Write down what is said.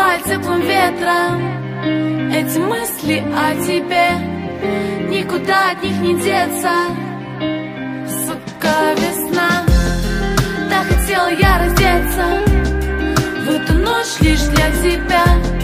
задувает теплым ветром эти мысли о тебе. Никуда от них не деться, сука, весна. Так хотела я раздеться в эту ночь лишь для тебя.